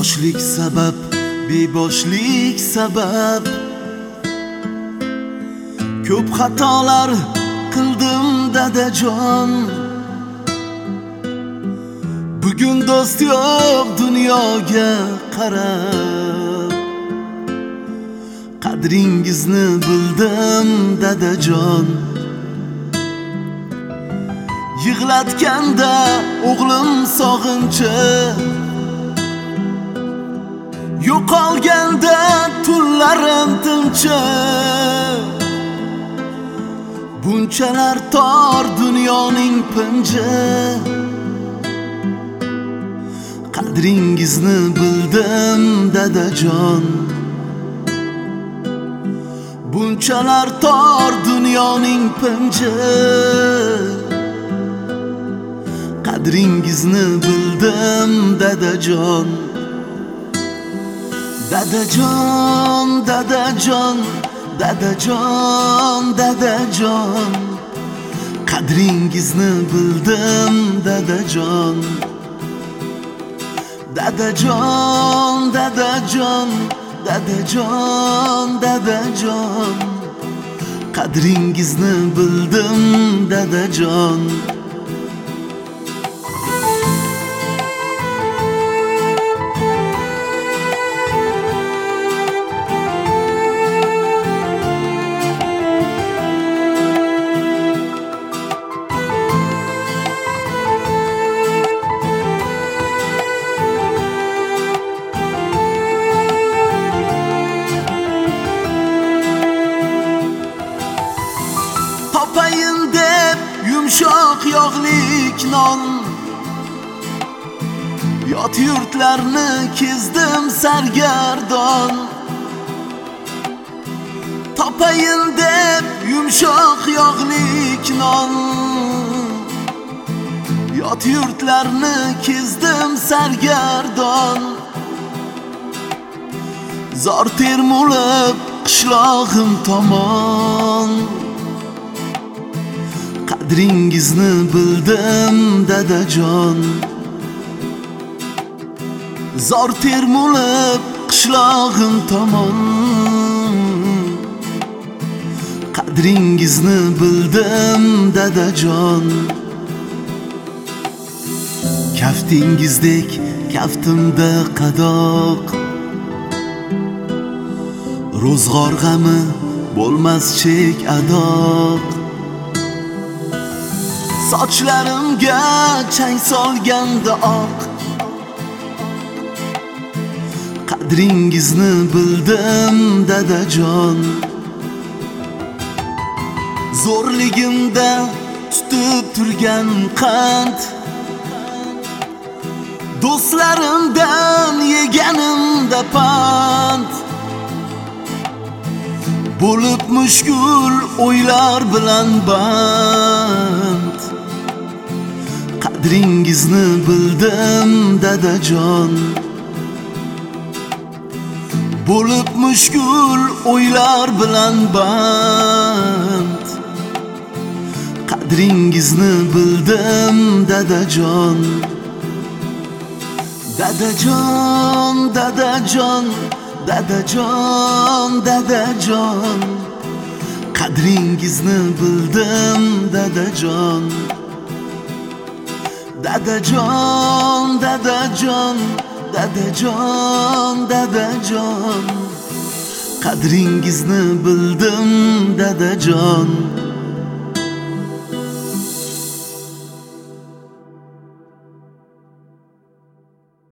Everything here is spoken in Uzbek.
Yoshlik sabab, beboshlik sabab ko'p xatolar qildim dadajon. Bugun do'st yo'q dunyoga qarab, qadringizni bildim dadajon. Yig'latganda o'g'lim sog'inchi, yo'qolganda tunlarim tinchi. Bunchalar tor dunyoning pinji, qadringizni bildim dadajon. Bunchalar tor dunyoning pinji, qadringizni bildim dadajon. Dadajon, dadajon, dadajon, dadajon, qadringizni bildim dadajon. Dadajon, dadajon, dadajon, dadajon, qadringizni bildim dadajon. Topayin deb yumshoq yog'lik non, yot yurtlarni kezdim sargardon. Topayin deb yumshoq yog'lik non, yot yurtlarni kezdim sargardon. Zor termulib qishlog'im tomon, qadringizni bildim dadajon. Zor termulib qishlog'im tomon, qadringizni bildim dadajon. Kaftingizdek kaftimda qadoq, ro'zg'or g'ami bo'lmas chek adoq. Sochlarimga chang solganda oq, qadringizni bildim dadajon. Zo'rligimda tutib turgan qand, do'stlarimdan yeganimda pand. Bo'lib mushkul o'ylar bilan band, qadringizni bildim dadajon. Bo'lib mushkul o'ylar bilan band, qadringizni bildim dadajon. Dadajon, dadajon, dadajon, dadajon, qadringizni bildim dadajon. Dadajon, dadajon, dadajon, dadajon, qadringizni bildim dadajon.